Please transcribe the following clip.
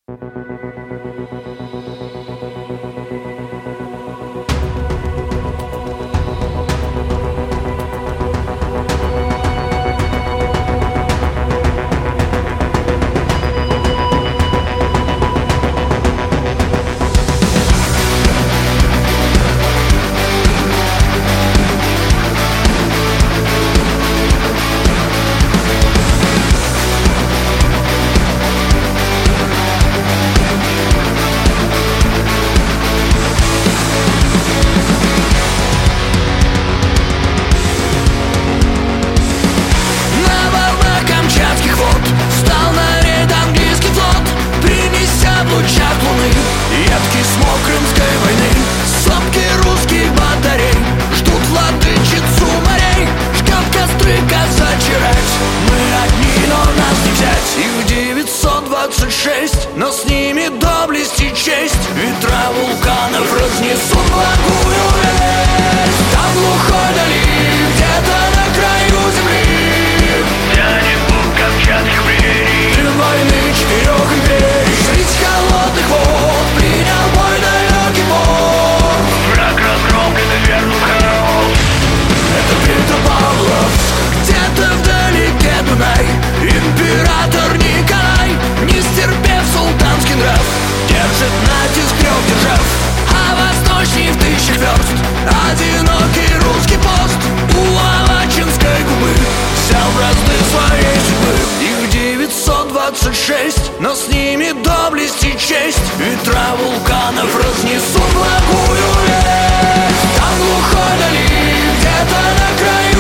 Но с ними доблесть и честь. Ветра вулканов разнесут благую весть. Там глухой дали, где-то на краю земли, тянет путь камчатских прений, дым войны 4 империй. Средь холодных вод принял бой далекий порт. Враг разгромлен и вернул хаос. Это Петропавловск, где-то вдалеке Дунай. Император Николай, не стерпев султанский нрав, держит натиск 3 держав, а восточней в 1000 верст одинокий русский пост у Авачинской губы взял бразды своей судьбы. Их 926, но с ними доблесть и честь. Ветра вулканов разнесут благую весть. Там глухой дали, где-то на краю